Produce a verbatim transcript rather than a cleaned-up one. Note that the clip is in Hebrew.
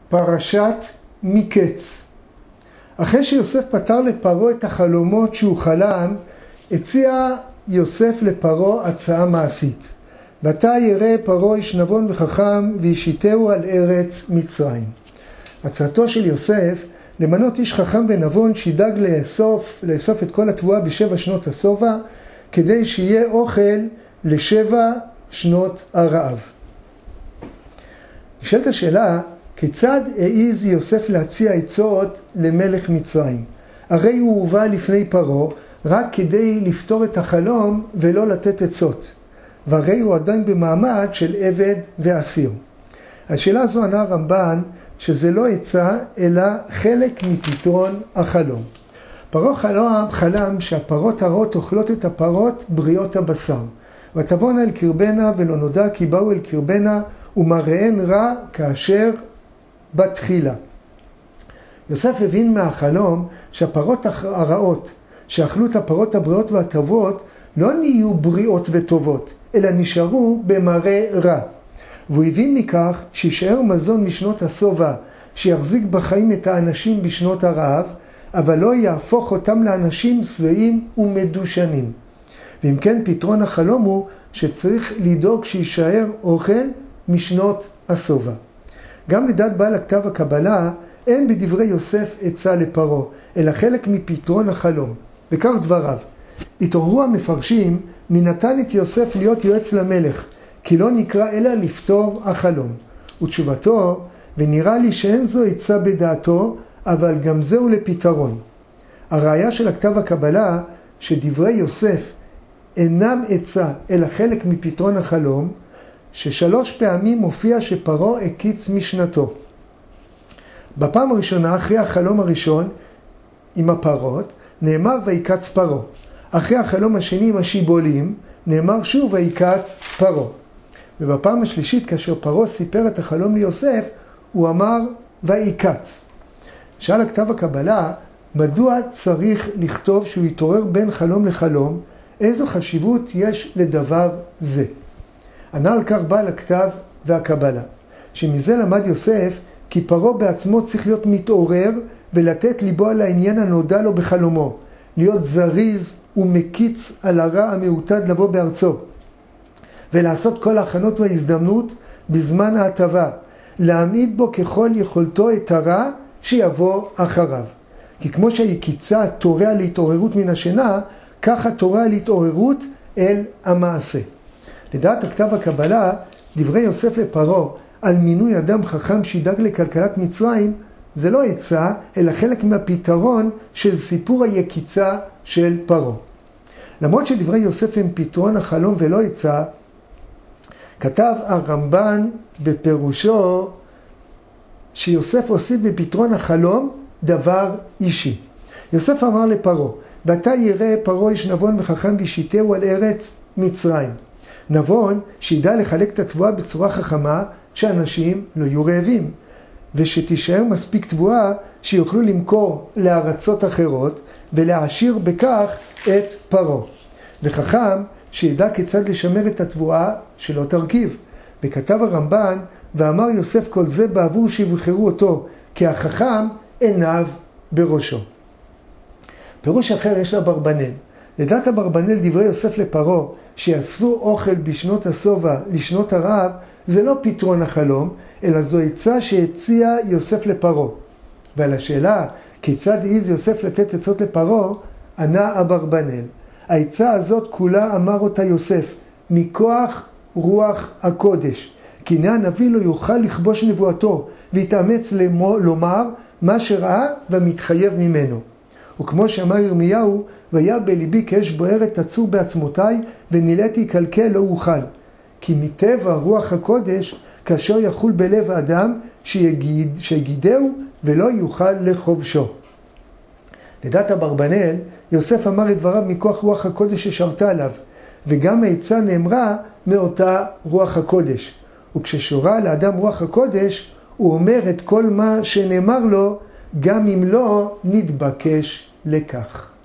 פרשת מקץ. אחרי שיוסף פתר לפרעה את החלומות שהוא חלם, הציע יוסף לפרעה הצעה מעשית. ועתה יראה פרעה איש נבון וחכם וישיתהו על ארץ מצרים. הצעתו של יוסף למנות איש חכם ונבון שידאג לאסוף, לאסוף את כל התבואה בשבע שנות השובע, כדי שיהיה אוכל לשבע שנות הרעב. נשאלת השאלה, כיצד העיז יוסף להציע עצות למלך מצרים? הרי הוא הובא לפני פרעה רק כדי לפתור את החלום ולא לתת עצות. והרי הוא עדיין במעמד של עבד ואסיר. השאלה הזו ענה הרמב"ן שזה לא עצה אלא חלק מפתרון החלום. פרעה חלם, חלם שהפרות הרעות אוכלות את הפרות בריאות הבשר. ותבואנה אל קרבנה ולא נודע כי באו אל קרבנה ומראיהן רע כאשר בתחילה. יוסף הבין מהחלום שהפרות הרעות שאכלו את הפרות הבריאות והטובות לא נהיו בריאות וטובות, אלא נשארו במראה רע. והוא הבין מכך שישאר מזון משנות השובע שיחזיק בחיים את האנשים בשנות הרעב, אבל לא יהפוך אותם לאנשים שבעים ומדושנים. ואם כן, פתרון החלום הוא שצריך לדאוג שישאר אוכל משנות השובע. גם לדעת בעל הכתב הקבלה, אין בדברי יוסף עצה לפרעה, אלא חלק מפתרון החלום. וכך דבריו, התעוררו המפרשים, מי נתן את יוסף להיות יועץ למלך, כי לא נקרא אלא לפתור החלום. ותשובתו, ונראה לי שאין זו עצה בדעתו, אבל גם זהו לפתרון. הראיה של הכתב הקבלה, שדברי יוסף אינם עצה, אלא חלק מפתרון החלום, ששלוש פעמים מופיע שפרעה הקיץ משנתו. בפעם הראשונה, אחרי החלום הראשון עם הפרות, נאמר ויקץ פרעה. אחרי החלום השני עם השיבולים, נאמר שוב ויקץ פרעה. ובפעם השלישית, כאשר פרעה סיפר את החלום ליוסף, הוא אמר ויקץ. שאל הכתב הקבלה, מדוע צריך לכתוב שהוא יתעורר בין חלום לחלום? איזו חשיבות יש לדבר זה? ענה על כך בעל הכתב והקבלה, שמזה למד יוסף כי פרעה בעצמו צריך להיות מתעורר ולתת ליבו על העניין הנודע לו בחלומו, להיות זריז ומקיץ על הרע המעוטד לבוא בארצו, ולעשות כל ההכנות וההזדמנות בזמן ההטבה, להעמיד בו ככל יכולתו את הרע שיבוא אחריו. כי כמו שהיקיצה תורע להתעוררות מן השינה, ככה תורע להתעוררות אל המעשה. לדעת הכתב הקבלה, דברי יוסף לפרעה על מינוי אדם חכם שידאג לכלכלת מצרים, זה לא עצה, אלא חלק מהפתרון של סיפור היקיצה של פרעה. למרות שדברי יוסף הם פתרון החלום ולא עצה, כתב הרמב"ן בפירושו שיוסף הוסיף בפתרון החלום דבר אישי. יוסף אמר לפרעה, ואתה יראה פרעה איש נבון וחכם וישיתהו על ארץ מצרים. נבון שידע לחלק את התבואה בצורה חכמה, שאנשים לא יהיו רעבים, ושתישאר מספיק תבואה שיוכלו למכור לארצות אחרות, ולהעשיר בכך את פרעה. וחכם שידע כיצד לשמר את התבואה שלא תרכיב. וכתב הרמב"ן, ואמר יוסף כל זה בעבור שיבחרו אותו, כי החכם עיניו בראשו. פירוש אחר יש לאברבנאל. לדעת אברבנאל דברי יוסף לפרעה, שיאספו אוכל בשנות השובע לשנות הרעב, זה לא פתרון החלום, אלא זו עצה שהציע יוסף לפרעה. ועל השאלה, כיצד העיז יוסף לתת עצות לפרעה, ענה אברבנאל. העצה הזאת כולה אמר אותה יוסף, מכוח רוח הקודש. כי הנה הנביא לא יוכל לכבוש נבואתו, והתאמץ לומר מה שראה ומתחייב ממנו. וכמו שאמר ירמיהו, והיה בליבי כאש בוערת תצור בעצמותיי, ונילאתי קלקל לא אוכל. כי מטבע רוח הקודש, כאשר יחול בלב האדם, שיגיד, שיגידהו ולא יוכל לכובשו. לדעת אברבנאל, יוסף אמר את דבריו מכוח רוח הקודש ששרתה עליו, וגם העצה נאמרה מאותה רוח הקודש. וכששורה לאדם רוח הקודש, הוא אומר את כל מה שנאמר לו, גם אם לא נתבקש לכך.